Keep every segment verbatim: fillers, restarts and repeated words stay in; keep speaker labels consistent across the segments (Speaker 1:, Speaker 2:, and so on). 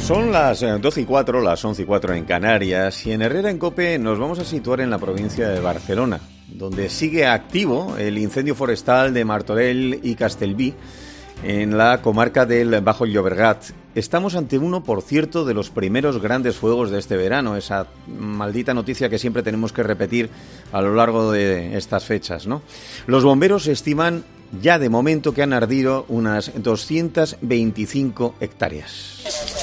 Speaker 1: Son las doce y cuatro, las once y cuatro en Canarias, y en Herrera en COPE nos vamos a situar en la provincia de Barcelona, donde sigue activo el incendio forestal de Martorell y Castellví, en la comarca del Bajo Llobregat. Estamos ante uno, por cierto, de los primeros grandes fuegos de este verano, esa maldita noticia que siempre tenemos que repetir a lo largo de estas fechas, ¿no? Los bomberos estiman ya de momento que han ardido unas doscientas veinticinco hectáreas.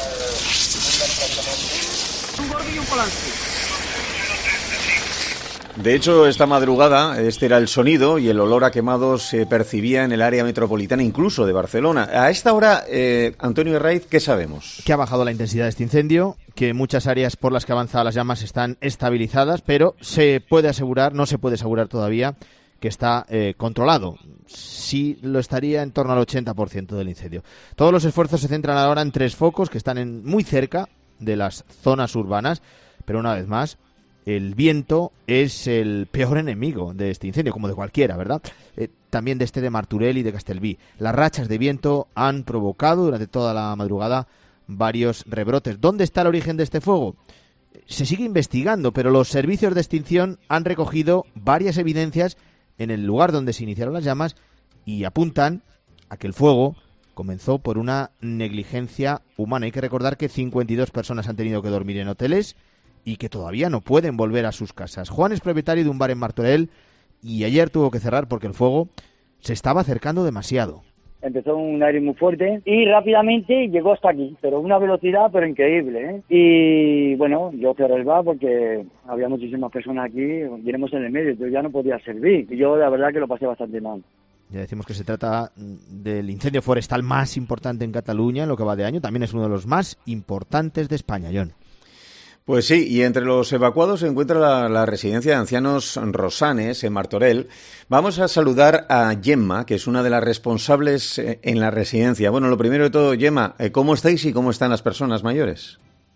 Speaker 1: De hecho, esta madrugada este era el sonido y el olor a quemados se percibía en el área metropolitana, incluso de Barcelona. A esta hora, eh, Antonio Herraiz, ¿qué sabemos?
Speaker 2: Que ha bajado la intensidad de este incendio, que muchas áreas por las que avanza las llamas están estabilizadas, pero se puede asegurar, no se puede asegurar todavía, que está eh, controlado. Sí lo estaría en torno al ochenta por ciento del incendio. Todos los esfuerzos se centran ahora en tres focos que están en, muy cerca de las zonas urbanas, pero una vez más, el viento es el peor enemigo de este incendio, como de cualquiera, ¿verdad? Eh, también de este de Martorell y de Castellví. Las rachas de viento han provocado durante toda la madrugada varios rebrotes. ¿Dónde está el origen de este fuego? Se sigue investigando, pero los servicios de extinción han recogido varias evidencias en el lugar donde se iniciaron las llamas y apuntan a que el fuego comenzó por una negligencia humana. Hay que recordar que cincuenta y dos personas han tenido que dormir en hoteles y que todavía no pueden volver a sus casas. Juan es propietario de un bar en Martorell y ayer tuvo que cerrar porque el fuego se estaba acercando demasiado.
Speaker 3: Empezó un aire muy fuerte y rápidamente llegó hasta aquí, pero una velocidad pero increíble, ¿eh? Y bueno, yo cerré el bar porque había muchísimas personas aquí, iremos en el medio, yo ya no podía servir. Y yo la verdad que lo pasé bastante mal.
Speaker 2: Ya decimos que se trata del incendio forestal más importante en Cataluña en lo que va de año. También es uno de los más importantes de España, John.
Speaker 1: Pues sí, y entre los evacuados se encuentra la, la residencia de ancianos Rosanes, en Martorell. Vamos a saludar a Gemma, que es una de las responsables en la residencia. Bueno, lo primero de todo, Gemma, ¿cómo estáis y cómo están las personas mayores?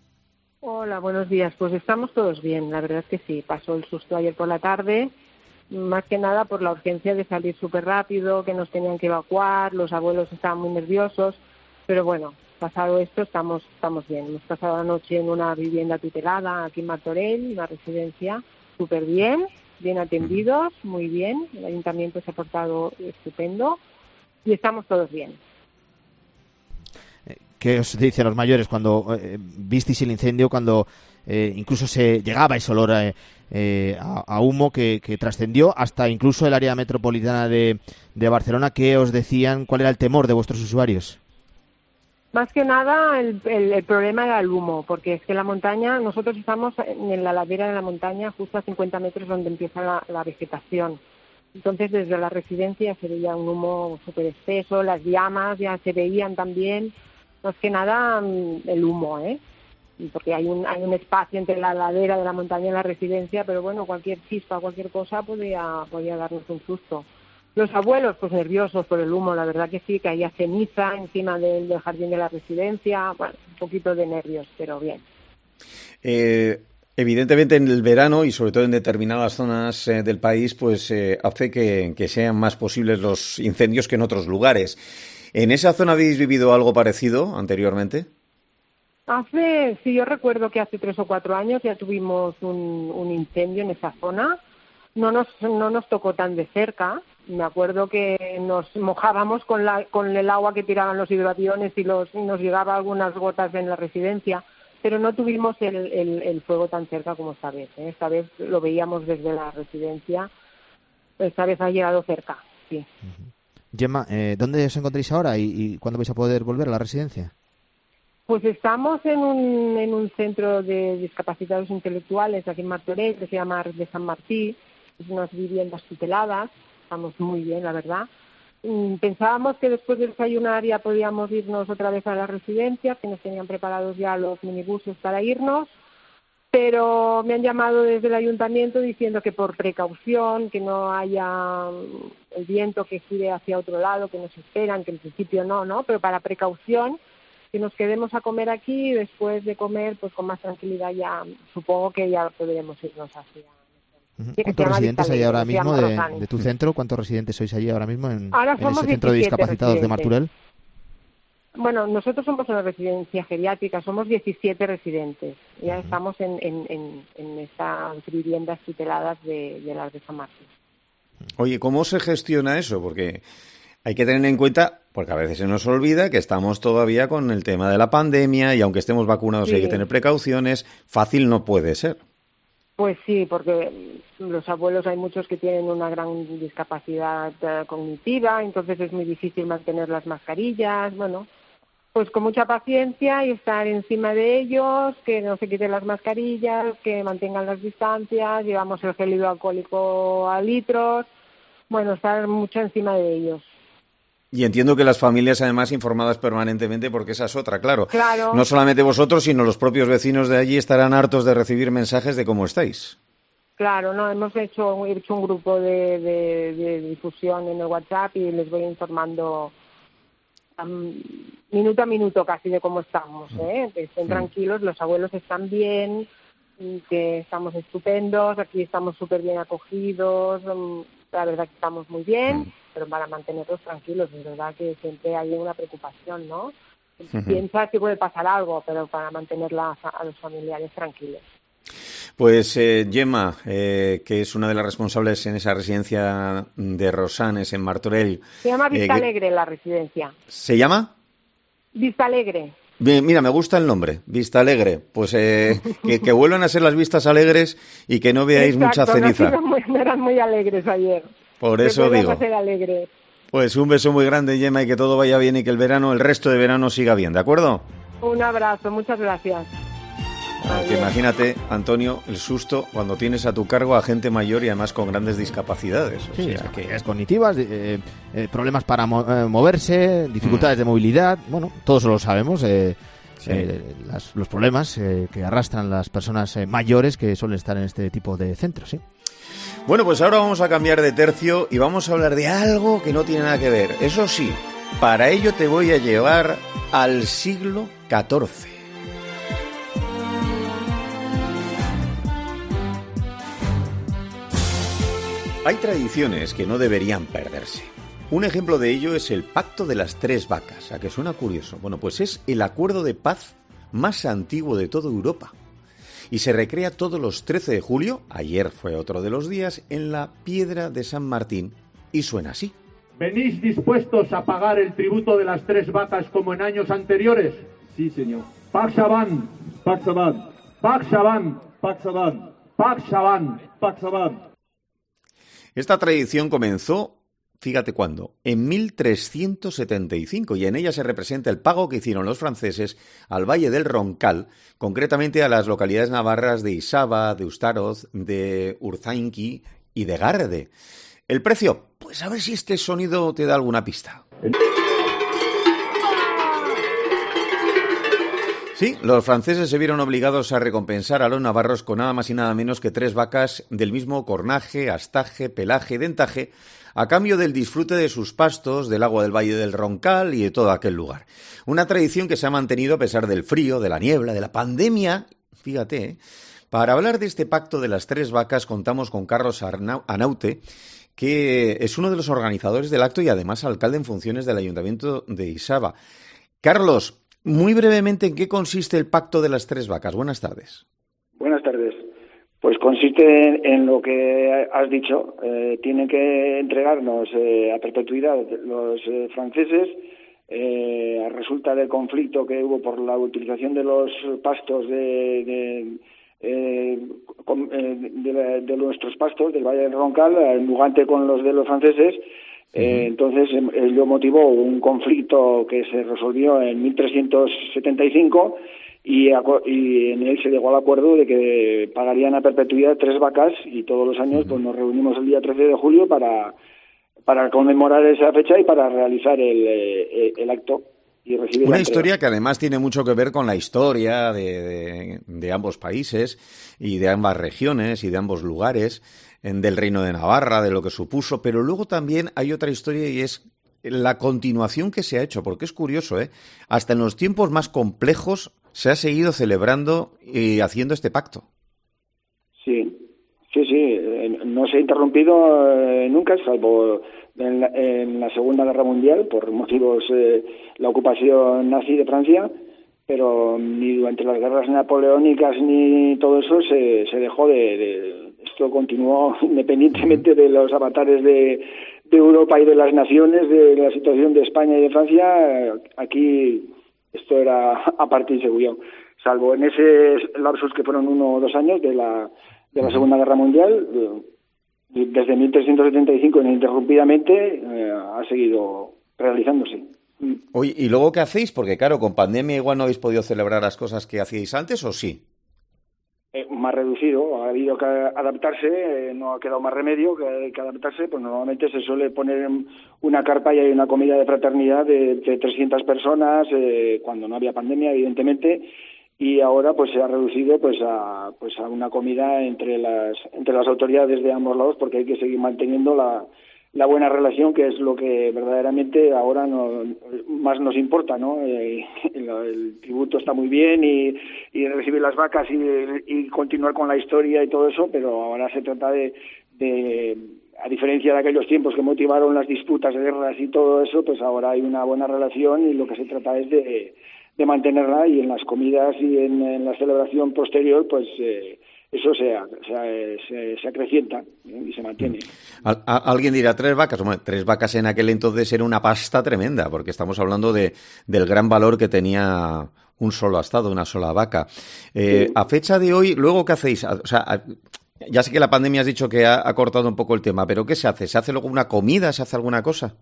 Speaker 4: Hola, buenos días. Pues estamos todos bien, la verdad es que sí. Pasó el susto ayer por la tarde, más que nada por la urgencia de salir súper rápido, que nos tenían que evacuar, los abuelos estaban muy nerviosos, pero bueno, pasado esto estamos estamos bien. Hemos pasado la noche en una vivienda tutelada aquí en Martorell, una residencia súper bien, bien atendidos, muy bien. El ayuntamiento se ha portado estupendo y estamos todos bien.
Speaker 2: ¿Qué os dicen los mayores cuando eh, visteis el incendio, cuando eh, incluso se llegaba ese olor eh, eh, a, a humo que, que trascendió hasta incluso el área metropolitana de, de Barcelona? ¿Qué os decían? ¿Cuál era el temor de vuestros usuarios?
Speaker 4: Más que nada el, el, el problema era el humo, porque es que la montaña, nosotros estamos en la ladera de la montaña, justo a cincuenta metros donde empieza la, la vegetación. Entonces desde la residencia se veía un humo súper espeso, las llamas ya se veían también. Más que nada el humo, ¿eh? Porque hay un hay un espacio entre la ladera de la montaña y la residencia, pero bueno, cualquier chispa, cualquier cosa podía, podía darnos un susto. Los abuelos, pues nerviosos por el humo, la verdad que sí, que había ceniza encima del, del jardín de la residencia, bueno, un poquito de nervios, pero bien.
Speaker 1: Eh, evidentemente en el verano y sobre todo en determinadas zonas eh, del país, pues eh, hace que, que sean más posibles los incendios que en otros lugares. ¿En esa zona habéis vivido algo parecido anteriormente?
Speaker 4: Hace, sí, yo recuerdo que hace tres o cuatro años ya tuvimos un, un incendio en esa zona. No nos, no nos tocó tan de cerca. Me acuerdo que nos mojábamos con, la, con el agua que tiraban los hidroaviones y, los, y nos llegaba algunas gotas en la residencia, pero no tuvimos el, el, el fuego tan cerca como esta vez, ¿eh? Esta vez lo veíamos desde la residencia, esta vez ha llegado cerca, sí.
Speaker 2: Uh-huh. Gemma, eh, ¿dónde os encontráis ahora y, y cuándo vais a poder volver a la residencia?
Speaker 4: Pues estamos en un, en un centro de discapacitados intelectuales aquí en Martorell, que se llama de San Martí, es unas viviendas tuteladas, estamos muy bien, la verdad. Pensábamos que después de desayunar ya podíamos irnos otra vez a la residencia, que nos tenían preparados ya los minibuses para irnos, pero me han llamado desde el ayuntamiento diciendo que por precaución, que no haya el viento que gire hacia otro lado, que nos esperan, que en principio no, ¿no? Pero para precaución, que nos quedemos a comer aquí y después de comer, pues con más tranquilidad ya, supongo que ya podremos irnos hacia...
Speaker 2: Uh-huh. ¿Cuántos residentes hay ahora mismo de, de tu centro? ¿Cuántos residentes sois allí ahora mismo en, en ese centro de discapacitados de Martorell?
Speaker 4: Bueno, nosotros somos una residencia geriátrica, somos diecisiete residentes. Ya estamos en, en, en, en estas viviendas tuteladas de, de las de San Martín.
Speaker 1: Oye, ¿cómo se gestiona eso? Porque hay que tener en cuenta, porque a veces se nos olvida que estamos todavía con el tema de la pandemia y aunque estemos vacunados
Speaker 4: Sí.
Speaker 1: hay que tener precauciones. Fácil no puede ser.
Speaker 4: Pues sí, porque los abuelos hay muchos que tienen una gran discapacidad eh, cognitiva, entonces es muy difícil mantener las mascarillas. Bueno, pues con mucha paciencia y estar encima de ellos, que no se quiten las mascarillas, que mantengan las distancias, llevamos el gel hidroalcohólico a litros, bueno, estar mucho encima de ellos.
Speaker 1: Y entiendo que las familias, además, informadas permanentemente, porque esa es otra, claro.
Speaker 4: Claro.
Speaker 1: No solamente vosotros, sino los propios vecinos de allí estarán hartos de recibir mensajes de cómo estáis.
Speaker 4: Claro, no, hemos hecho, hecho un grupo de, de, de difusión en el WhatsApp y les voy informando um, minuto a minuto casi de cómo estamos, ¿eh? Que estén
Speaker 1: Mm.
Speaker 4: tranquilos, los abuelos están bien, que estamos estupendos, aquí estamos súper bien acogidos, um, la verdad que estamos muy bien,
Speaker 1: Mm.
Speaker 4: pero para mantenerlos tranquilos, es verdad que siempre hay una preocupación, ¿no?
Speaker 1: Ujú.
Speaker 4: Piensas que puede pasar algo, pero para mantener la- a los familiares tranquilos.
Speaker 1: Pues eh, Gemma, eh, que es una de las responsables en esa residencia de Rosanes, en Martorell.
Speaker 4: Se llama
Speaker 1: eh,
Speaker 4: Vista
Speaker 1: que-
Speaker 4: Alegre la residencia.
Speaker 1: ¿Se llama?
Speaker 4: Vista Alegre.
Speaker 1: Bien, mira, me gusta el nombre, Vista Alegre. Pues eh, que, que vuelvan a ser las vistas alegres y que no veáis mucha
Speaker 4: Exacto, no,
Speaker 1: ceniza.
Speaker 4: no, muy- no eran muy alegres ayer.
Speaker 1: Por
Speaker 4: Que
Speaker 1: eso
Speaker 4: vuelvan
Speaker 1: digo.
Speaker 4: a ser alegres.
Speaker 1: Pues un beso muy grande, Gemma, y que todo vaya bien y que el verano, el resto de verano siga bien, ¿de acuerdo?
Speaker 4: Un abrazo, muchas gracias.
Speaker 1: Porque
Speaker 4: Adiós.
Speaker 1: imagínate, Antonio, el susto cuando tienes a tu cargo a gente mayor y además con grandes discapacidades. O
Speaker 2: Sí,
Speaker 1: sea,
Speaker 2: discapacidades
Speaker 1: que...
Speaker 2: cognitivas, eh, eh, problemas para mo- eh, moverse, dificultades de movilidad, bueno, todos lo sabemos, eh,
Speaker 1: Sí.
Speaker 2: eh, las- los problemas eh, que arrastran las personas eh, mayores que suelen estar en este tipo de centros, sí.
Speaker 1: Bueno, pues ahora vamos a cambiar de tercio y vamos a hablar de algo que no tiene nada que ver. Eso sí, para ello te voy a llevar al siglo catorce. Hay tradiciones que no deberían perderse. Un ejemplo de ello es el Pacto de las Tres Vacas, ¿a que suena curioso? Bueno, pues es el acuerdo de paz más antiguo de toda Europa. Y se recrea todos los trece de julio, ayer fue otro de los días, en la Piedra de San Martín, y suena así.
Speaker 5: ¿Venís dispuestos a pagar el tributo de las tres vacas como en años anteriores?
Speaker 6: Sí, señor.
Speaker 5: Pax Avant,
Speaker 6: Pax Avant,
Speaker 5: Pax Avant,
Speaker 6: Pax Avant,
Speaker 5: Pax Avant.
Speaker 6: Pax Avant.
Speaker 1: Esta tradición comenzó, fíjate cuándo, en mil trescientos setenta y cinco, y en ella se representa el pago que hicieron los franceses al Valle del Roncal, concretamente a las localidades navarras de Isaba, de Ustaroz, de Urzainqui y de Garde. ¿El precio? Pues a ver si este sonido te da alguna pista. Sí, los franceses se vieron obligados a recompensar a los navarros con nada más y nada menos que tres vacas del mismo cornaje, astaje, pelaje y dentaje, a cambio del disfrute de sus pastos, del agua del Valle del Roncal y de todo aquel lugar. Una tradición que se ha mantenido a pesar del frío, de la niebla, de la pandemia. Fíjate, ¿eh? Para hablar de este pacto de las tres vacas contamos con Carlos Arnau- Anaute, que es uno de los organizadores del acto y además alcalde en funciones del Ayuntamiento de Isaba. Carlos, muy brevemente, ¿en qué consiste el Pacto de las Tres Vacas? Buenas tardes.
Speaker 7: Buenas tardes. Pues consiste en, en lo que has dicho. Eh, tienen que entregarnos eh, a perpetuidad los eh, franceses. Eh, resulta del conflicto que hubo por la utilización de los pastos de, de, eh, con, eh, de, la, de nuestros pastos del Valle del Roncal, en Lugante con los de los franceses. Eh, entonces ello motivó un conflicto que se resolvió en mil trescientos setenta y cinco y, y en él se llegó al acuerdo de que pagarían a perpetuidad tres vacas y todos los años pues nos reunimos el día trece de julio para, para conmemorar esa fecha y para realizar el, el, el acto y recibir
Speaker 1: Una
Speaker 7: la
Speaker 1: historia que además tiene mucho que ver con la historia de, de, de ambos países y de ambas regiones y de ambos lugares, en, del Reino de Navarra, de lo que supuso, pero luego también hay otra historia y es la continuación que se ha hecho, porque es curioso, ¿eh? Hasta en los tiempos más complejos se ha seguido celebrando y haciendo este pacto.
Speaker 7: Sí, sí, sí. no se ha interrumpido eh, nunca, salvo en la, en la Segunda Guerra Mundial, por motivos eh, la ocupación nazi de Francia, pero ni durante las guerras napoleónicas ni todo eso se, se dejó de, de... Esto continuó independientemente de los avatares de, de Europa y de las naciones, de la situación de España y de Francia. Aquí esto era aparte y seguro, salvo en ese lapsus que fueron uno o dos años de la, de la Segunda Guerra Mundial. Desde mil trescientos setenta y cinco ininterrumpidamente eh, ha seguido realizándose.
Speaker 1: Oye, ¿y luego qué hacéis? Porque claro, con pandemia igual no habéis podido celebrar las cosas que hacíais antes, ¿o sí?
Speaker 7: Eh, más reducido, ha habido que adaptarse, eh, no ha quedado más remedio que, que adaptarse, pues normalmente se suele poner una carpa y hay una comida de fraternidad de, de trescientas personas, eh, cuando no había pandemia, evidentemente, y ahora pues se ha reducido pues a pues a una comida entre las entre las autoridades de ambos lados, porque hay que seguir manteniendo la la buena relación, que es lo que verdaderamente ahora no, más nos importa, ¿no? Eh, el, el tributo está muy bien y, y recibir las vacas y, y continuar con la historia y todo eso, pero ahora se trata de, de, a diferencia de aquellos tiempos que motivaron las disputas, guerras y todo eso, pues ahora hay una buena relación y lo que se trata es de, de mantenerla, y en las comidas y en, en la celebración posterior, pues... Eh, eso se, se, se, se acrecienta, ¿eh? Y se mantiene.
Speaker 1: Al, a, alguien dirá, tres vacas. Bueno, tres vacas en aquel entonces era una pasta tremenda, porque estamos hablando de del gran valor que tenía un solo astado, una sola vaca. Eh, sí. A fecha de hoy, ¿luego qué hacéis? O sea, ya sé que la pandemia has dicho que ha, ha cortado un poco el tema, pero ¿qué se hace? ¿Se hace luego una comida? ¿Se hace alguna cosa?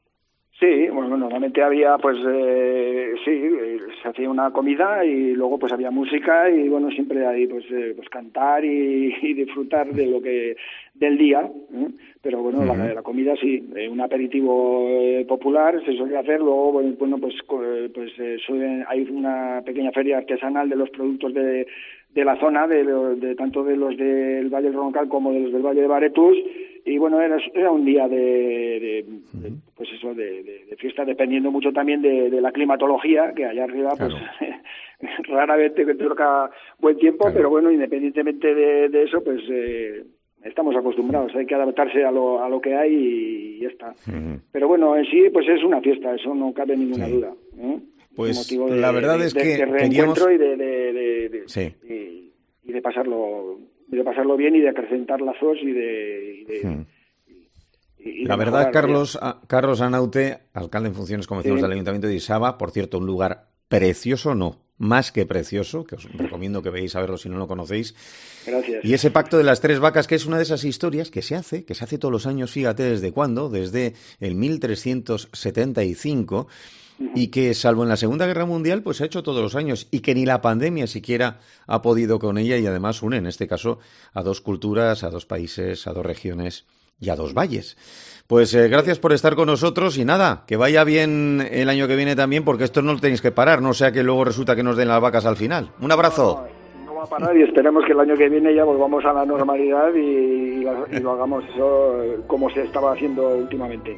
Speaker 7: Sí, bueno, normalmente había, pues, eh, sí, se hacía una comida y luego, pues, había música y, bueno, siempre hay, pues, eh, pues cantar y, y disfrutar de lo que, del día, ¿eh? Pero, bueno, uh-huh. la, la comida sí, eh, un aperitivo eh, popular se suele hacer, luego, bueno, pues, pues eh, suelen, hay una pequeña feria artesanal de los productos de, de la zona, de, de tanto de los del Valle del Roncal como de los del Valle de Baretus. Y bueno, era, era un día de, de, de pues eso, de, de, de fiesta, dependiendo mucho también de, de la climatología, que allá arriba, claro. pues rara vez te toca buen tiempo, claro. Pero bueno, independientemente de, de eso, pues eh, estamos acostumbrados, hay que adaptarse a lo, a lo que hay y ya está. Uh-huh. Pero bueno, en sí, pues es una fiesta, eso no cabe ninguna sí. duda. ¿eh?
Speaker 1: Pues
Speaker 7: de,
Speaker 1: la verdad
Speaker 7: de,
Speaker 1: es
Speaker 7: de,
Speaker 1: que
Speaker 7: de reencuentro
Speaker 1: queríamos...
Speaker 7: y de, de, de, de,
Speaker 1: sí.
Speaker 7: y, y de pasarlo... de pasarlo bien y de acrecentar lazos y de... Y de
Speaker 1: hmm.
Speaker 7: y, y
Speaker 1: la
Speaker 7: de
Speaker 1: verdad,
Speaker 7: mejorar,
Speaker 1: Carlos a, Carlos Anaute, alcalde en funciones, como decimos, sí. del Ayuntamiento de Isaba, por cierto, un lugar precioso, no, más que precioso, que os recomiendo que veáis a verlo si no lo conocéis.
Speaker 7: Gracias.
Speaker 1: Y ese pacto de las tres vacas, que es una de esas historias que se hace, que se hace todos los años, fíjate desde cuándo, desde el mil trescientos setenta y cinco... y que, salvo en la Segunda Guerra Mundial, pues se ha hecho todos los años, y que ni la pandemia siquiera ha podido con ella, y además une, en este caso, a dos culturas, a dos países, a dos regiones y a dos valles. Pues eh, gracias por estar con nosotros, y nada, que vaya bien el año que viene también, porque esto no lo tenéis que parar, no sea que luego resulta que nos den las vacas al final. Un abrazo.
Speaker 7: No, no, no va a parar, y esperemos que el año que viene ya volvamos a la normalidad y, y, y lo hagamos eso como se estaba haciendo últimamente.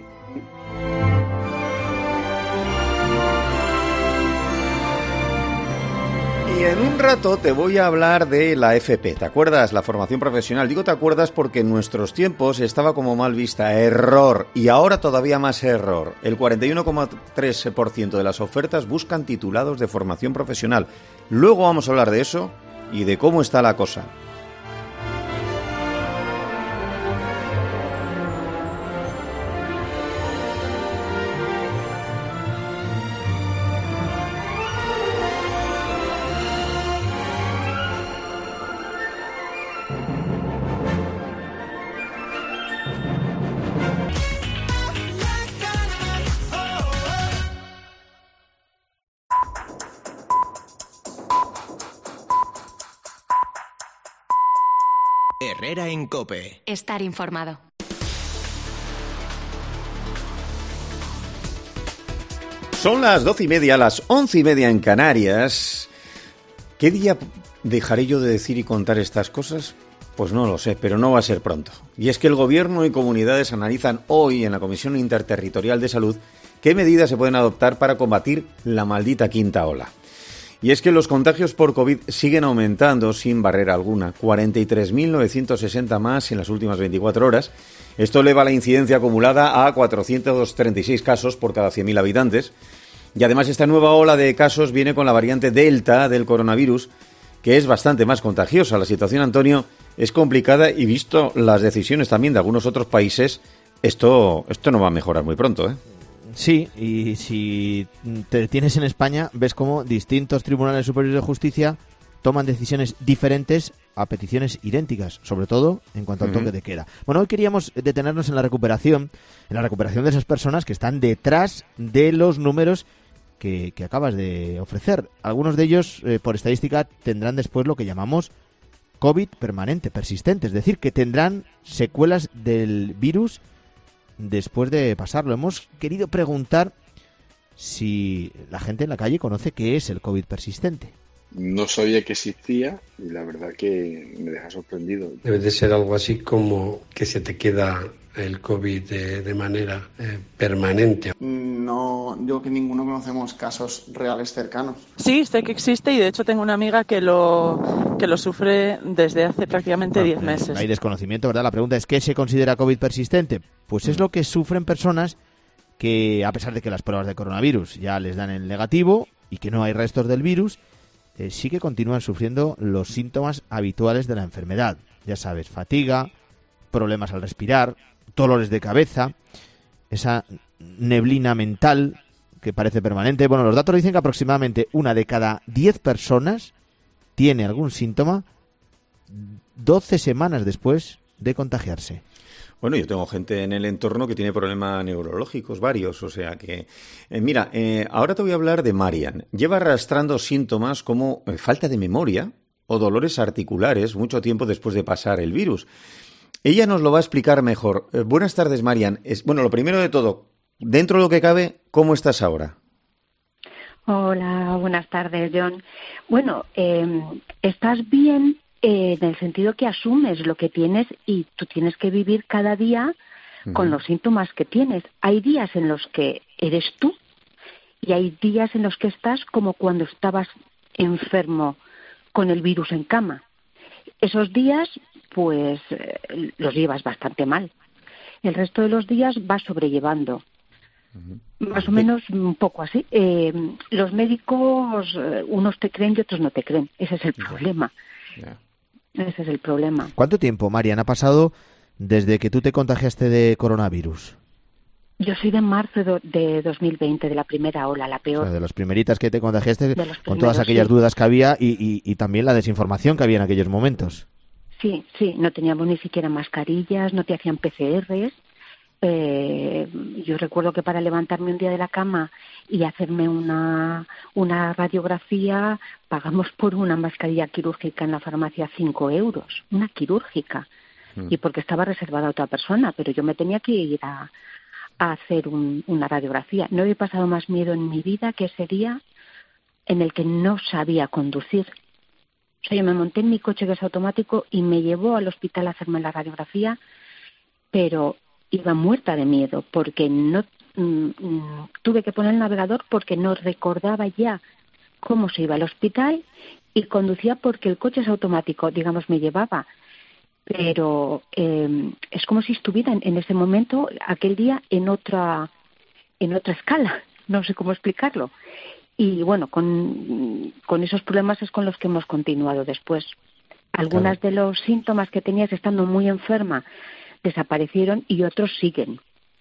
Speaker 1: Y en un rato te voy a hablar de la F P. ¿Te acuerdas? La formación profesional. Digo te acuerdas porque en nuestros tiempos estaba como mal vista. Error. Y ahora todavía más error. El cuarenta y uno coma tres por ciento de las ofertas buscan titulados de formación profesional. Luego vamos a hablar de eso y de cómo está la cosa.
Speaker 8: Herrera en COPE.
Speaker 9: Estar informado.
Speaker 1: Son las doce y media, las once y media en Canarias. ¿Qué día dejaré yo de decir y contar estas cosas? Pues no lo sé, pero no va a ser pronto. Y es que el Gobierno y comunidades analizan hoy en la Comisión Interterritorial de Salud qué medidas se pueden adoptar para combatir la maldita quinta ola. Y es que los contagios por COVID siguen aumentando sin barrera alguna. cuarenta y tres mil novecientos sesenta más en las últimas veinticuatro horas. Esto eleva la incidencia acumulada a cuatrocientos treinta y seis casos por cada cien mil habitantes. Y además esta nueva ola de casos viene con la variante Delta del coronavirus, que es bastante más contagiosa. La situación, Antonio, es complicada y visto las decisiones también de algunos otros países, esto, esto no va a mejorar muy pronto, ¿eh?
Speaker 2: Sí, y si te detienes en España, ves cómo distintos tribunales superiores de justicia toman decisiones diferentes a peticiones idénticas, sobre todo en cuanto al uh-huh. toque de queda. Bueno, hoy queríamos detenernos en la recuperación, en la recuperación de esas personas que están detrás de los números que, que acabas de ofrecer. Algunos de ellos, eh, por estadística, tendrán después lo que llamamos COVID permanente, persistente, es decir, que tendrán secuelas del virus después de pasarlo. Hemos querido preguntar si la gente en la calle conoce qué es el COVID persistente.
Speaker 9: No sabía que existía y la verdad que me deja sorprendido.
Speaker 10: Debe de ser algo así como que se te queda el COVID de, de manera eh, permanente.
Speaker 11: No, yo que ninguno conocemos casos reales cercanos.
Speaker 12: Sí, sé que existe y de hecho tengo una amiga que lo que lo sufre desde hace prácticamente diez
Speaker 2: bueno,
Speaker 12: meses.
Speaker 2: Hay desconocimiento, ¿verdad? La pregunta es, ¿qué se considera COVID persistente? Pues es lo que sufren personas que, a pesar de que las pruebas de coronavirus ya les dan el negativo y que no hay restos del virus, eh, sí que continúan sufriendo los síntomas habituales de la enfermedad. Ya sabes, fatiga, problemas al respirar, dolores de cabeza, esa neblina mental que parece permanente. Bueno, los datos dicen que aproximadamente una de cada diez personas tiene algún síntoma doce semanas después de contagiarse.
Speaker 1: Bueno, yo tengo gente en el entorno que tiene problemas neurológicos, varios, o sea que... Eh, mira, eh, ahora te voy a hablar de Marian. Lleva arrastrando síntomas como eh, falta de memoria o dolores articulares mucho tiempo después de pasar el virus. Ella nos lo va a explicar mejor. Eh, buenas tardes, Marian. Es, bueno, lo primero de todo, dentro de lo que cabe, ¿cómo estás ahora?
Speaker 13: Hola, buenas tardes, John. Bueno, eh, estás bien eh, en el sentido que asumes lo que tienes y tú tienes que vivir cada día uh-huh. con los síntomas que tienes. Hay días en los que eres tú y hay días en los que estás como cuando estabas enfermo con el virus en cama. Esos días, pues, eh, los llevas bastante mal. El resto de los días vas sobrellevando. Uh-huh. Más o menos un poco así. Eh, los médicos, eh, unos te creen y otros no te creen. Ese es el problema.
Speaker 1: Yeah.
Speaker 13: Ese es el problema.
Speaker 2: ¿Cuánto tiempo, Marian, ha pasado desde que tú te contagiaste de coronavirus?
Speaker 13: Yo soy de marzo de, de dos mil veinte, de la primera ola, la peor.
Speaker 2: O sea, de las primeritas que te contagiaste,
Speaker 13: primeros,
Speaker 2: con todas aquellas
Speaker 13: sí.
Speaker 2: dudas que había y, y, y también la desinformación que había en aquellos momentos.
Speaker 13: Sí, sí, no teníamos ni siquiera mascarillas, no te hacían P C Rs. Eh, yo recuerdo que para levantarme un día de la cama y hacerme una, una radiografía, pagamos por una mascarilla quirúrgica en la farmacia cinco euros, una quirúrgica, mm. y porque estaba reservada a otra persona, pero yo me tenía que ir a, a hacer un, una radiografía. No he pasado más miedo en mi vida que ese día en el que no sabía conducir. O sea, yo me monté en mi coche que es automático y me llevó al hospital a hacerme la radiografía, pero iba muerta de miedo porque no mm, mm, tuve que poner el navegador porque no recordaba ya cómo se iba al hospital y conducía porque el coche es automático, digamos, me llevaba. Pero eh, es como si estuviera en, en ese momento, aquel día, en otra, en otra escala. No sé cómo explicarlo. Y bueno, con, con esos problemas es con los que hemos continuado después. Algunas claro. de los síntomas que tenías estando muy enferma desaparecieron y otros siguen.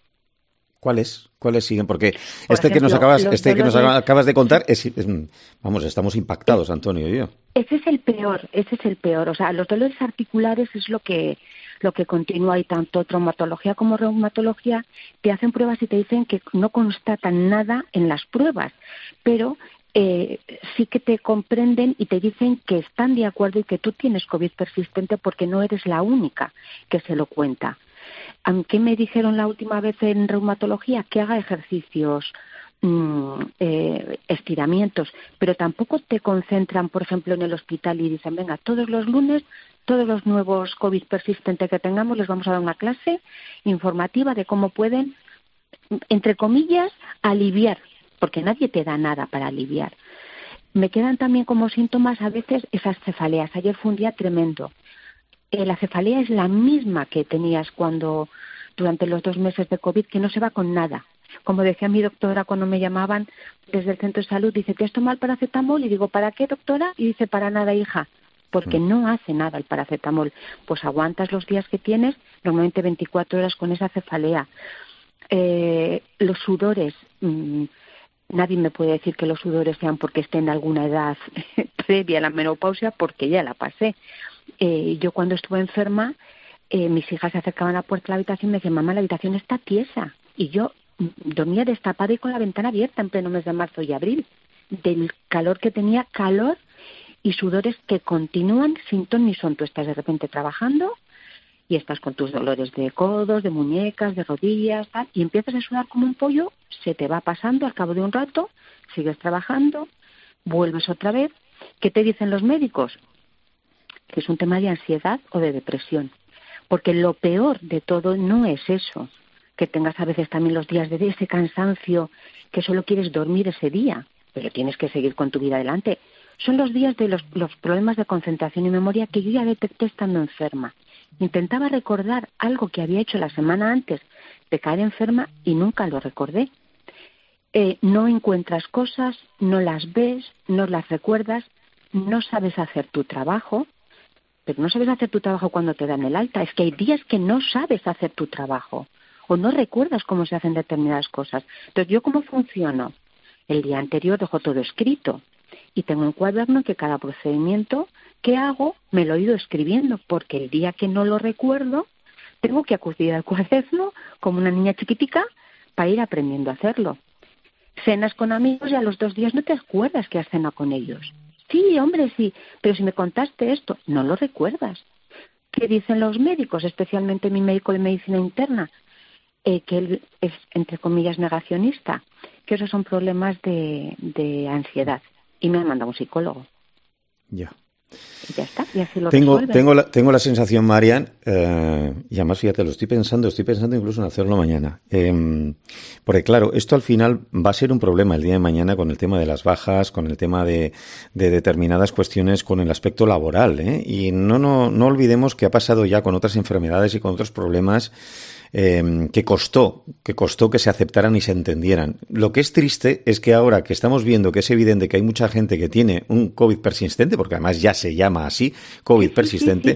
Speaker 1: ¿Cuáles? ¿Cuáles siguen? Porque
Speaker 13: Por
Speaker 1: este
Speaker 13: ejemplo,
Speaker 1: que nos acabas, este que nos
Speaker 13: dolores...
Speaker 1: acabas de contar, es, es, vamos, estamos impactados, Antonio y yo.
Speaker 13: Ese es el peor, ese es el peor. O sea, los dolores articulares es lo que lo que continúa y tanto traumatología como reumatología te hacen pruebas y te dicen que no constatan nada en las pruebas, pero eh, sí que te comprenden y te dicen que están de acuerdo y que tú tienes COVID persistente porque no eres la única que se lo cuenta. ¿Qué me dijeron la última vez en reumatología? Que haga ejercicios, mmm, eh, estiramientos, pero tampoco te concentran, por ejemplo, en el hospital y dicen, venga, todos los lunes, todos los nuevos COVID persistentes que tengamos, les vamos a dar una clase informativa de cómo pueden, entre comillas, aliviar, porque nadie te da nada para aliviar. me quedan también como síntomas a veces esas cefaleas. Ayer fue un día tremendo. Eh, la cefalea es la misma que tenías cuando durante los dos meses de COVID, que no se va con nada. Como decía mi doctora cuando me llamaban desde el centro de salud, dice, ¿te has tomado el paracetamol? Y digo, ¿para qué, doctora? Y dice, para nada, hija, porque mm. no hace nada el paracetamol. Pues aguantas los días que tienes, normalmente veinticuatro horas con esa cefalea. Eh, los sudores, mmm, nadie me puede decir que los sudores sean porque esté en alguna edad previa a la menopausia, porque ya la pasé. Eh, yo cuando estuve enferma, eh, mis hijas se acercaban a la puerta de la habitación y me decían, mamá, la habitación está tiesa. Y yo dormía destapada y con la ventana abierta en pleno mes de marzo y abril, del calor que tenía, calor y sudores que continúan sin ton ni son. Tú estás de repente trabajando y estás con tus dolores de codos, de muñecas, de rodillas, tal, y empiezas a sudar como un pollo, se te va pasando al cabo de un rato, sigues trabajando, vuelves otra vez. ¿Qué te dicen los médicos? Que es un tema de ansiedad o de depresión. Porque lo peor de todo no es eso, que tengas a veces también los días de ese cansancio, que solo quieres dormir ese día, pero tienes que seguir con tu vida adelante. Son los días de los, los problemas de concentración y memoria que yo ya detecté estando enferma. Intentaba recordar algo que había hecho la semana antes de caer enferma y nunca lo recordé. Eh, no encuentras cosas, no las ves, no las recuerdas, no sabes hacer tu trabajo, pero no sabes hacer tu trabajo cuando te dan el alta. Es que hay días que no sabes hacer tu trabajo o no recuerdas cómo se hacen determinadas cosas. Entonces, ¿yo cómo funciono? El día anterior dejo todo escrito y tengo un cuaderno que cada procedimiento que hago me lo he ido escribiendo, porque el día que no lo recuerdo tengo que acudir al cuaderno como una niña chiquitica para ir aprendiendo a hacerlo. Cenas con amigos y a los dos días no te acuerdas que has cenado con ellos. Sí, hombre, sí, pero si me contaste esto, no lo recuerdas. ¿Qué dicen los médicos, especialmente mi médico de medicina interna? Eh, que él es, entre comillas, negacionista, que esos son problemas de, de ansiedad. Y me han mandado un psicólogo.
Speaker 1: Ya.
Speaker 13: Y ya está, y así lo
Speaker 1: tengo,
Speaker 13: resuelven.
Speaker 1: tengo, la, tengo la sensación, Marian, eh, y además, fíjate, lo estoy pensando, estoy pensando incluso en hacerlo mañana. Eh, porque, claro, esto al final va a ser un problema el día de mañana con el tema de las bajas, con el tema de, de determinadas cuestiones con el aspecto laboral, ¿eh? Y no, no, no olvidemos que ha pasado ya con otras enfermedades y con otros problemas Eh, que costó, que costó que se aceptaran y se entendieran. Lo que es triste es que ahora que estamos viendo que es evidente que hay mucha gente que tiene un COVID persistente, porque además ya se llama así, COVID persistente,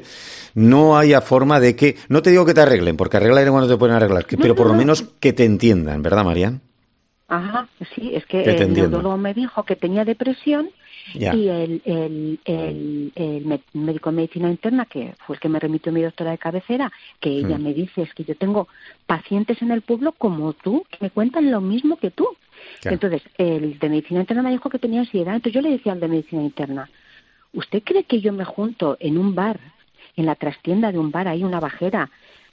Speaker 1: no haya forma de que, no te digo que te arreglen, porque arreglar igual no te pueden arreglar, que, pero por lo menos que te entiendan, ¿verdad, Marian?
Speaker 13: Ajá, sí, es que,
Speaker 1: que
Speaker 13: el neurólogo me dijo que tenía depresión.
Speaker 1: Ya.
Speaker 13: Y el, el, el, el médico de medicina interna, que fue el que me remitió mi doctora de cabecera, que ella hmm. me dice, es que yo tengo pacientes en el pueblo como tú, que me cuentan lo mismo que tú. Claro. Entonces, el de medicina interna me dijo que tenía ansiedad. Entonces yo le decía al de medicina interna, ¿usted cree que yo me junto en un bar, en la trastienda de un bar, ahí una bajera,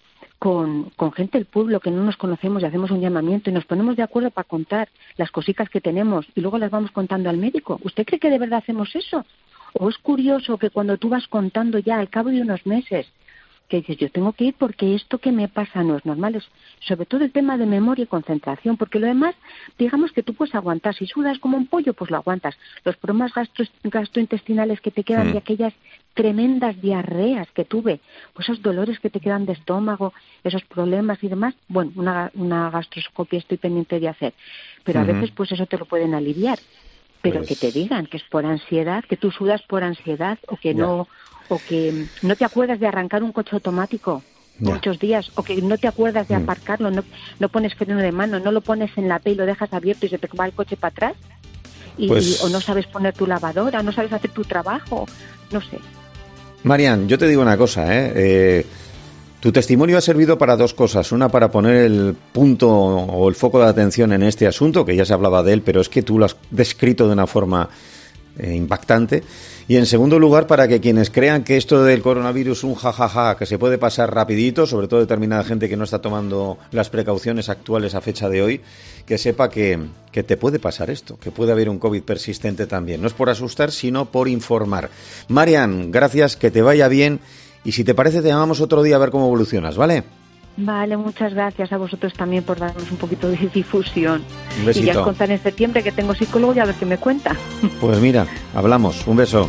Speaker 13: con, con gente del pueblo que no nos conocemos y hacemos un llamamiento y nos ponemos de acuerdo para contar las cositas que tenemos y luego las vamos contando al médico? ¿Usted cree que de verdad hacemos eso? ¿O es curioso que cuando tú vas contando ya al cabo de unos meses que dices, yo tengo que ir porque esto que me pasa no es normal? Es sobre todo el tema de memoria y concentración, porque lo demás, digamos que tú puedes aguantar. Si sudas como un pollo, pues lo aguantas. Los problemas gastro, gastrointestinales que te quedan mm. de aquellas tremendas diarreas que tuve, pues esos dolores que te quedan de estómago, esos problemas y demás, bueno, una, una gastroscopia estoy pendiente de hacer, pero uh-huh. a veces pues eso te lo pueden aliviar, pero pues... que te digan que es por ansiedad, que tú sudas por ansiedad o que ya. no o que no te acuerdas de arrancar un coche automático ya. muchos días, o que no te acuerdas de mm. aparcarlo, no, no pones freno de mano, no lo pones en la P y lo dejas abierto y se te va el coche para atrás, y, pues... y, o no sabes poner tu lavadora, no sabes hacer tu trabajo, no sé.
Speaker 1: Marian, yo te digo una cosa, ¿eh? Eh, tu testimonio ha servido para dos cosas. Una, para poner el punto o el foco de atención en este asunto, que ya se hablaba de él, pero es que tú lo has descrito de una forma eh, impactante. Y en segundo lugar, para que quienes crean que esto del coronavirus es un jajaja, que se puede pasar rapidito, sobre todo determinada gente que no está tomando las precauciones actuales a fecha de hoy, que sepa que, que te puede pasar esto, que puede haber un COVID persistente también. No es por asustar, sino por informar. Marian, gracias, que te vaya bien, y si te parece te llamamos otro día a ver cómo evolucionas, ¿vale?
Speaker 13: Vale, muchas gracias a vosotros también por darnos un poquito de difusión.
Speaker 1: Un besito.
Speaker 13: Y ya os contaré en septiembre que tengo psicólogo y a ver qué me cuenta.
Speaker 1: Pues mira, hablamos. Un beso.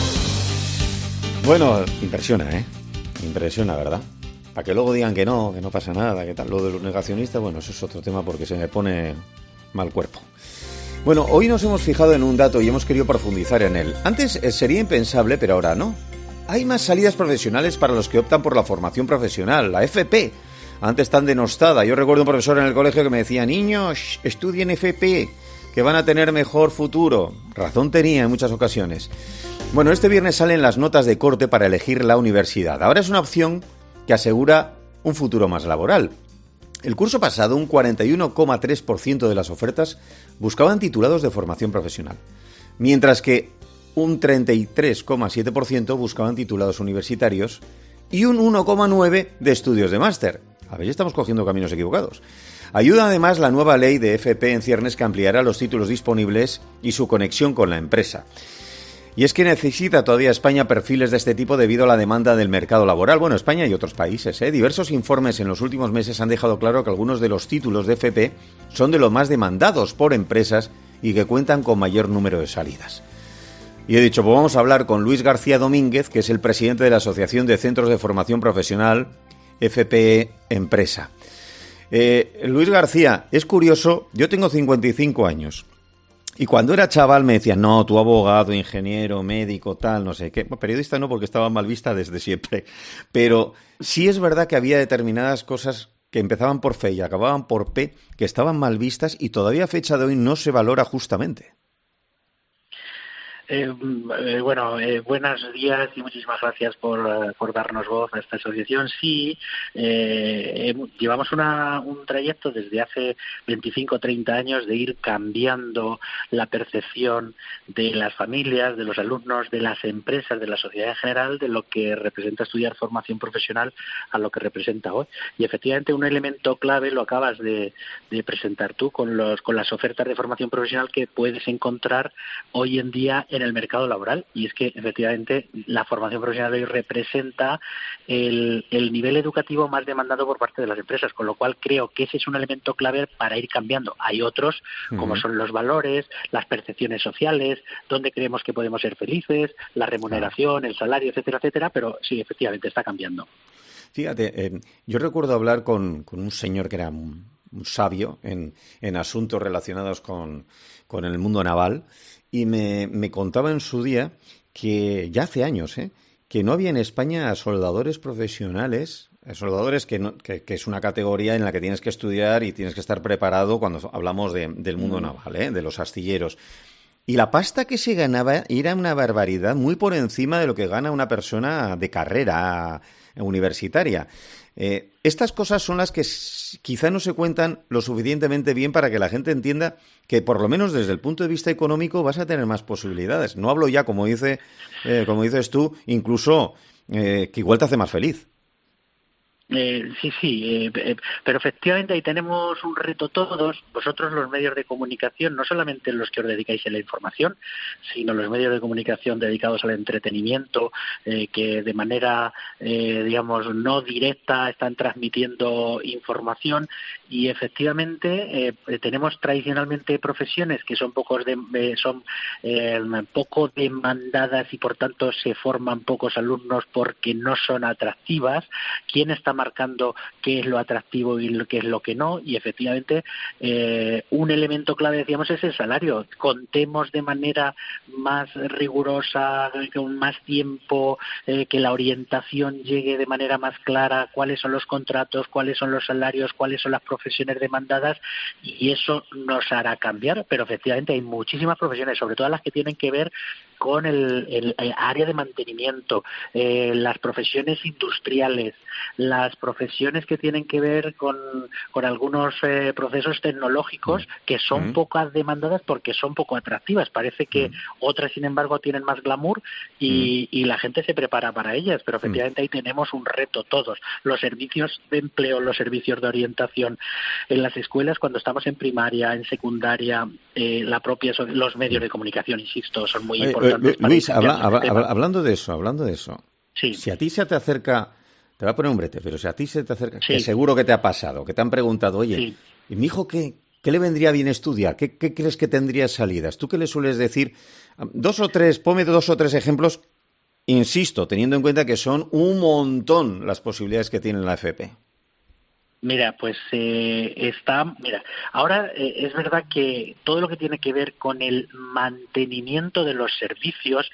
Speaker 1: Bueno, impresiona, ¿eh? Impresiona, ¿verdad? Para que luego digan que no, que no pasa nada, que tal. Lo de los negacionistas, bueno, eso es otro tema porque se me pone mal cuerpo. Bueno, hoy nos hemos fijado en un dato y hemos querido profundizar en él. Antes eh, sería impensable, pero ahora no. Hay más salidas profesionales para los que optan por la formación profesional, la F P. Antes tan denostada. Yo recuerdo un profesor en el colegio que me decía, niños, estudien F P, que van a tener mejor futuro. Razón tenía en muchas ocasiones. Bueno, este viernes salen las notas de corte para elegir la universidad. Ahora es una opción que asegura un futuro más laboral. El curso pasado, un cuarenta y uno coma tres por ciento de las ofertas buscaban titulados de formación profesional, mientras que un treinta y tres coma siete por ciento buscaban titulados universitarios y un uno coma nueve por ciento de estudios de máster. A ver, ya estamos cogiendo caminos equivocados. Ayuda además la nueva ley de F P en ciernes que ampliará los títulos disponibles y su conexión con la empresa. Y es que necesita todavía España perfiles de este tipo debido a la demanda del mercado laboral. Bueno, España y otros países, ¿eh? Diversos informes en los últimos meses han dejado claro que algunos de los títulos de F P son de los más demandados por empresas y que cuentan con mayor número de salidas. Y he dicho, pues vamos a hablar con Luis García Domínguez, que es el presidente de la Asociación de Centros de Formación Profesional F P E Empresa. Eh, Luis García, es curioso, yo tengo cincuenta y cinco años. Y cuando era chaval me decían, no, tú abogado, ingeniero, médico, tal, no sé qué. Bueno, periodista no, porque estaba mal vista desde siempre. Pero sí es verdad que había determinadas cosas que empezaban por F y acababan por P, que estaban mal vistas y todavía a fecha de hoy no se valora justamente.
Speaker 14: Eh, eh, bueno, eh, buenos días y muchísimas gracias por, uh, por darnos voz a esta asociación. Sí, eh, eh, llevamos una, un trayecto desde hace veinticinco o treinta años de ir cambiando la percepción de las familias, de los alumnos, de las empresas, de la sociedad en general, de lo que representa estudiar formación profesional a lo que representa hoy. Y efectivamente un elemento clave lo acabas de, de presentar tú con, los, con las ofertas de formación profesional que puedes encontrar hoy en día en en el mercado laboral, y es que efectivamente la formación profesional hoy representa el, el nivel educativo más demandado por parte de las empresas, con lo cual creo que ese es un elemento clave para ir cambiando. Hay otros, como son los valores, las percepciones sociales, dónde creemos que podemos ser felices, la remuneración, el salario, etcétera, etcétera, pero sí, efectivamente está cambiando.
Speaker 1: Fíjate, eh, yo recuerdo hablar con, con un señor que era un, un sabio en, en asuntos relacionados con, con el mundo naval. Y me, me contaba en su día que ya hace años, ¿eh? que no había en España soldadores profesionales, soldadores que, no, que, que es una categoría en la que tienes que estudiar y tienes que estar preparado cuando hablamos de, del mundo naval, ¿eh? de los astilleros. Y la pasta que se ganaba era una barbaridad, muy por encima de lo que gana una persona de carrera universitaria. Eh, estas cosas son las que quizá no se cuentan lo suficientemente bien para que la gente entienda que, por lo menos desde el punto de vista económico, vas a tener más posibilidades. No hablo ya, como dice, eh, como dices tú, incluso eh, que igual te hace más feliz.
Speaker 14: Eh, sí, sí, eh, eh, pero efectivamente ahí tenemos un reto todos, vosotros los medios de comunicación, no solamente los que os dedicáis a la información, sino los medios de comunicación dedicados al entretenimiento, eh, que de manera, eh, digamos, no directa están transmitiendo información y efectivamente eh, tenemos tradicionalmente profesiones que son, pocos de, eh, son eh, poco demandadas y por tanto se forman pocos alumnos porque no son atractivas. ¿Quién está marcando qué es lo atractivo y qué es lo que no? Y efectivamente eh, un elemento clave, decíamos, es el salario. Contemos de manera más rigurosa, con más tiempo, eh, que la orientación llegue de manera más clara, cuáles son los contratos, cuáles son los salarios, cuáles son las profesiones demandadas, y eso nos hará cambiar. Pero efectivamente hay muchísimas profesiones, sobre todo las que tienen que ver con el, el, el área de mantenimiento, eh, las profesiones industriales, las profesiones que tienen que ver con, con algunos eh, procesos tecnológicos que son mm. pocas demandadas porque son poco atractivas. Parece que mm. otras, sin embargo, tienen más glamour y, mm. y la gente se prepara para ellas, pero efectivamente mm. ahí tenemos un reto todos. Los servicios de empleo, los servicios de orientación en las escuelas, cuando estamos en primaria, en secundaria, eh, la propia, los medios de comunicación, insisto, son muy
Speaker 1: Oye,
Speaker 14: importantes.
Speaker 1: Luis, habla, habla, hablando de eso, hablando de eso,
Speaker 14: sí.
Speaker 1: si a ti se te acerca te va a poner un brete, pero si a ti se te acerca,
Speaker 14: Sí.
Speaker 1: que seguro que te ha pasado, que te han preguntado, oye,
Speaker 14: Sí.
Speaker 1: ¿y mi hijo qué, qué le vendría bien estudiar? ¿Qué, qué crees que tendría salidas? ¿Tú qué le sueles decir? Dos o tres, ponme dos o tres ejemplos, insisto, teniendo en cuenta que son un montón las posibilidades que tiene la F P.
Speaker 14: Mira, pues eh, está, mira, ahora eh, es verdad que todo lo que tiene que ver con el mantenimiento de los servicios,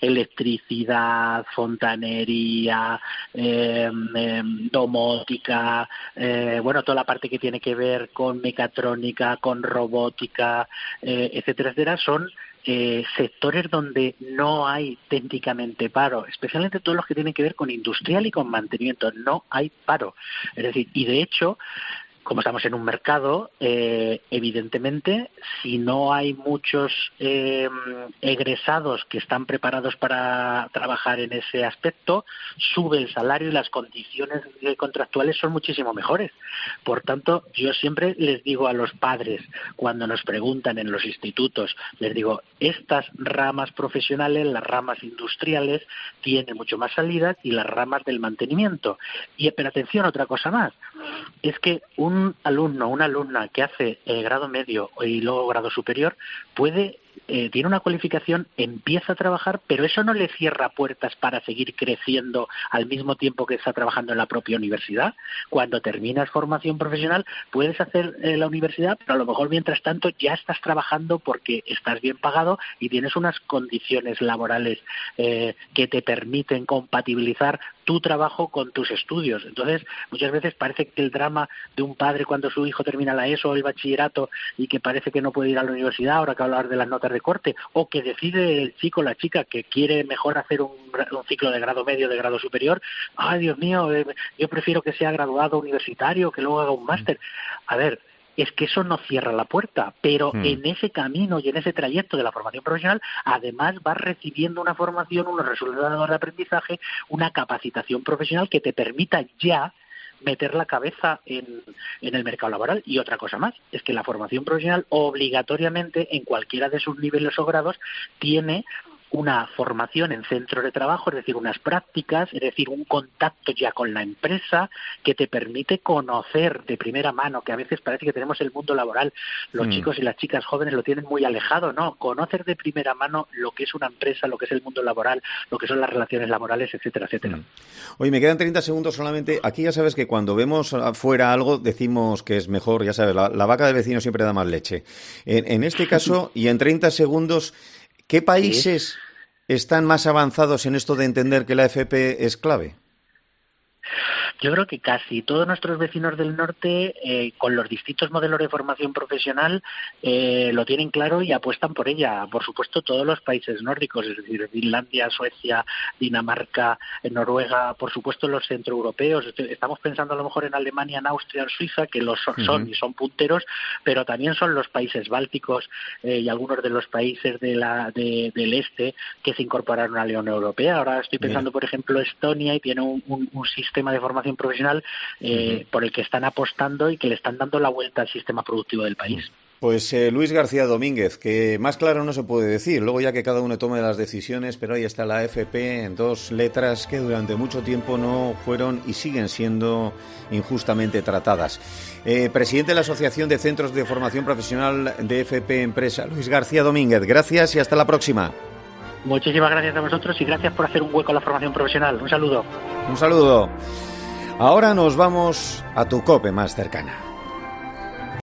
Speaker 14: electricidad, fontanería, eh, eh, domótica, eh, bueno, toda la parte que tiene que ver con mecatrónica, con robótica, eh, etcétera, etcétera, son Eh, sectores donde no hay técnicamente paro, especialmente todos los que tienen que ver con industrial y con mantenimiento, no hay paro. Es decir, y de hecho, como estamos en un mercado, eh, evidentemente, si no hay muchos eh, egresados que están preparados para trabajar en ese aspecto, sube el salario y las condiciones contractuales son muchísimo mejores. Por tanto, yo siempre les digo a los padres, cuando nos preguntan en los institutos, les digo, estas ramas profesionales, las ramas industriales, tienen mucho más salidas y las ramas del mantenimiento. Y, pero atención, otra cosa más, es que un un alumno, una alumna que hace eh, grado medio y luego grado superior puede eh, tiene una cualificación, empieza a trabajar, pero eso no le cierra puertas para seguir creciendo al mismo tiempo que está trabajando en la propia universidad. Cuando terminas formación profesional puedes hacer eh, la universidad, pero a lo mejor mientras tanto ya estás trabajando porque estás bien pagado y tienes unas condiciones laborales eh, que te permiten compatibilizar tu trabajo con tus estudios. Entonces, muchas veces parece que el drama de un padre cuando su hijo termina la ESO o el bachillerato y que parece que no puede ir a la universidad, ahora que hablar de las notas de corte, o que decide el chico o la chica que quiere mejor hacer un, un ciclo de grado medio, de grado superior, ¡ay, Dios mío, eh, yo prefiero que sea graduado universitario, que luego haga un máster! A ver, es que eso no cierra la puerta, pero mm. en ese camino y en ese trayecto de la formación profesional, además vas recibiendo una formación, unos resultados de aprendizaje, una capacitación profesional que te permita ya meter la cabeza en, en el mercado laboral. Y otra cosa más, es que la formación profesional obligatoriamente en cualquiera de sus niveles o grados tiene una formación en centros de trabajo, es decir, unas prácticas, es decir, un contacto ya con la empresa que te permite conocer de primera mano, que a veces parece que tenemos el mundo laboral, los mm. chicos y las chicas jóvenes lo tienen muy alejado, ¿no? Conocer de primera mano lo que es una empresa, lo que es el mundo laboral, lo que son las relaciones laborales, etcétera, etcétera. Mm.
Speaker 1: Oye, me quedan treinta segundos solamente. Aquí ya sabes que cuando vemos afuera algo decimos que es mejor, ya sabes, la, la vaca del vecino siempre da más leche. En, en este caso, y en treinta segundos, ¿qué países ¿Sí? están más avanzados en esto de entender que la F P es clave?
Speaker 14: Yo creo que casi todos nuestros vecinos del norte, eh, con los distintos modelos de formación profesional, eh, lo tienen claro y apuestan por ella. Por supuesto, todos los países nórdicos, es decir, Finlandia, Suecia, Dinamarca, Noruega, por supuesto los centroeuropeos. Estamos pensando a lo mejor en Alemania, en Austria, en Suiza, que los son, uh-huh. y son punteros, pero también son los países bálticos eh, y algunos de los países de la, de, del este que se incorporaron a la Unión Europea. Ahora estoy pensando, Bien. por ejemplo, Estonia, y tiene un, un, un sistema de formación profesional eh, uh-huh. por el que están apostando y que le están dando la vuelta al sistema productivo del país.
Speaker 1: Pues eh, Luis García Domínguez, que más claro no se puede decir, luego ya que cada uno tome las decisiones, pero ahí está la F P en dos letras que durante mucho tiempo no fueron y siguen siendo injustamente tratadas. Eh, presidente de la Asociación de Centros de Formación Profesional de F P Empresa, Luis García Domínguez, gracias y hasta la próxima.
Speaker 14: Muchísimas gracias a vosotros y gracias por hacer un hueco a la formación profesional. Un saludo.
Speaker 1: Un saludo. Ahora nos vamos a tu COPE más cercana.